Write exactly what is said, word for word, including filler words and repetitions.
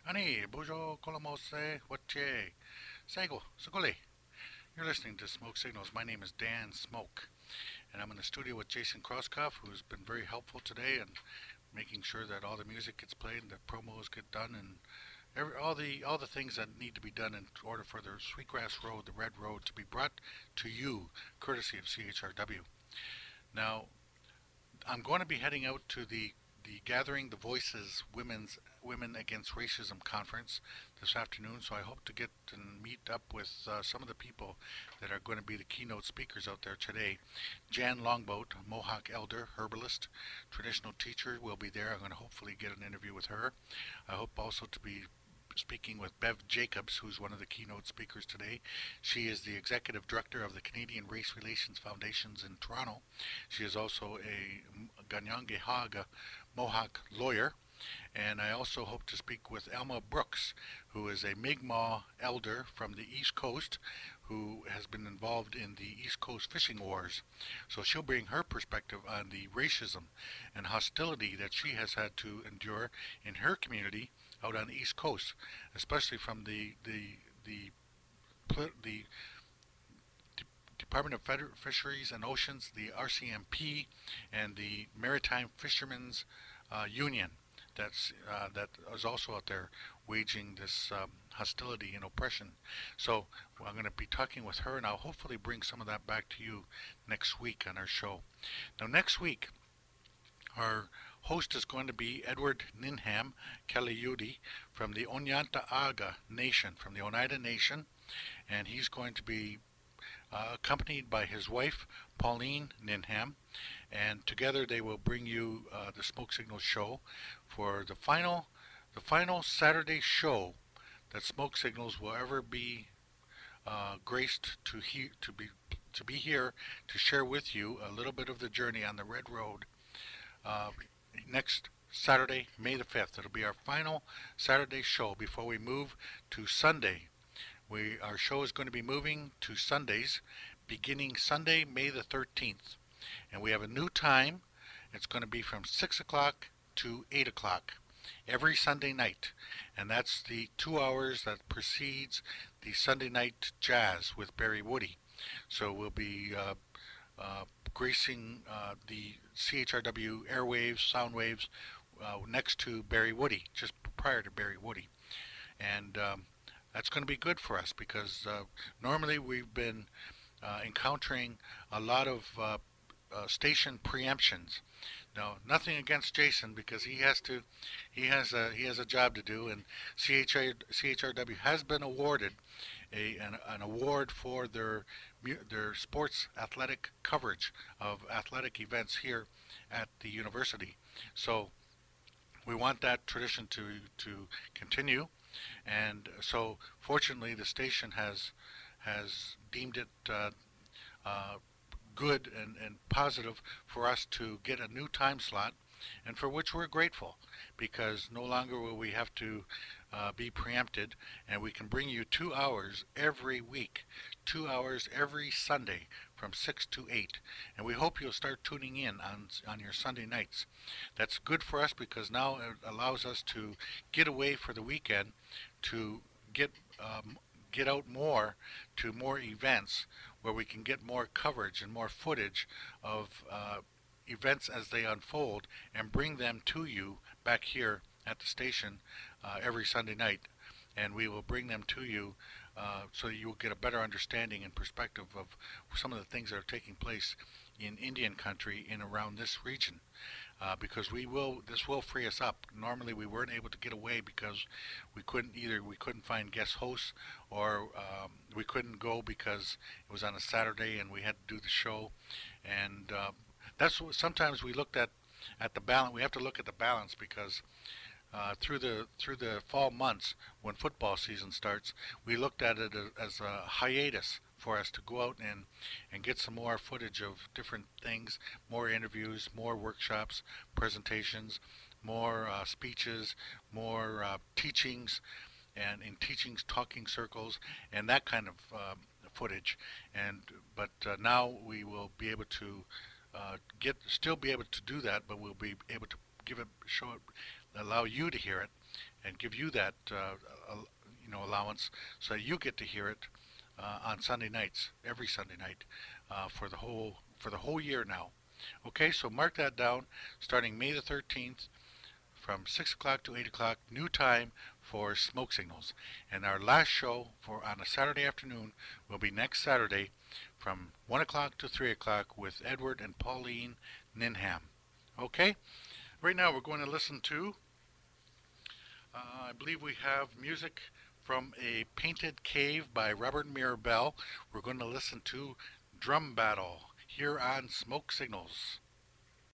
Ani, Bojo Kolomose, Wache, Sego, Sokole. You're listening to Smoke Signals. My name is Dan Smoke, and I'm in the studio with Jason Krauskopf, who's been very helpful today and making sure that all the music gets played and the promos get done and every, all the all the things that need to be done in order for the Sweetgrass Road, the Red Road, to be brought to you, courtesy of C H R W. Now, I'm going to be heading out to the the Gathering the Voices Women's Women Against Racism conference this afternoon. So I hope to get and meet up with uh, some of the people that are going to be the keynote speakers out there today. Jan Longboat, Mohawk elder, herbalist, traditional teacher, will be there. I'm going to hopefully get an interview with her. I hope also to be speaking with Bev Jacobs, who's one of the keynote speakers today. She is the executive director of the Canadian Race Relations Foundations in Toronto. She is also a Ganyangehaga Mohawk lawyer. And I also hope to speak with Elma Brooks, who is a Mi'kmaq elder from the East Coast who has been involved in the East Coast fishing wars. So she'll bring her perspective on the racism and hostility that she has had to endure in her community out on the East Coast, especially from the the the the Department of Fisheries and Oceans, the R C M P, and the Maritime Fishermen's uh, Union. That's uh, that is also out there waging this um, hostility and oppression. So well, I'm going to be talking with her, and I'll hopefully bring some of that back to you next week on our show. Now, next week, our host is going to be Edward Ninham Kaliudi from the Onyantaaga Nation, from the Oneida Nation, and he's going to be uh, accompanied by his wife, Pauline Ninham, and together they will bring you uh, the Smoke Signals show for the final, the final Saturday show that Smoke Signals will ever be uh, graced to he- to be to be here to share with you a little bit of the journey on the Red Road. Uh, next Saturday, May the fifth. It'll be our final Saturday show before we move to Sunday. We Our show is going to be moving to Sundays, beginning Sunday, May the thirteenth. And we have a new time. It's going to be from six o'clock to eight o'clock every Sunday night. And that's the two hours that precedes the Sunday night jazz with Barry Woody. So we'll be uh, uh, gracing uh, the C H R W airwaves, sound waves, uh, next to Barry Woody, just prior to Barry Woody. And um, that's going to be good for us because uh, normally we've been uh, encountering a lot of uh, uh, station preemptions. Now, nothing against Jason because he has to, he has a he has a job to do, and C H R W has been awarded a an, an award for their their sports athletic coverage of athletic events here at the university. So we want that tradition to to continue, and so fortunately the station has has deemed it uh, uh, good and, and positive for us to get a new time slot, and for which we're grateful because no longer will we have to uh, be preempted, and we can bring you two hours every week, two hours every Sunday from six to eight, and we hope you'll start tuning in on on your Sunday nights. That's good for us because now it allows us to get away for the weekend, to get um, get out more to more events where we can get more coverage and more footage of uh, events as they unfold and bring them to you back here at the station uh, every Sunday night. And we will bring them to you uh, so that you'll get a better understanding and perspective of some of the things that are taking place in Indian country in around this region. Uh, because we will, this will free us up. Normally, we weren't able to get away because we couldn't either. We couldn't find guest hosts, or um, we couldn't go because it was on a Saturday and we had to do the show. And uh, that's what sometimes we looked at at the balance. We have to look at the balance because uh, through the through the fall months when football season starts, we looked at it as a hiatus for us to go out and, and get some more footage of different things, more interviews, more workshops, presentations, more uh, speeches, more uh, teachings, and in teachings, talking circles, and that kind of um, footage. And but uh, now we will be able to uh, get still be able to do that, but we'll be able to give it, show it, allow you to hear it and give you that uh, uh, you know allowance so that you get to hear it uh, on Sunday nights, every Sunday night, uh, for the whole for the whole year now. Okay, so mark that down. Starting May the thirteenth, from six o'clock to eight o'clock, new time for Smoke Signals. And our last show for on a Saturday afternoon will be next Saturday from one o'clock to three o'clock with Edward and Pauline Ninham. Okay? Right now we're going to listen to, uh, I believe we have music from A Painted Cave by Robert Mirabel. We're going to listen to Drum Battle here on Smoke Signals.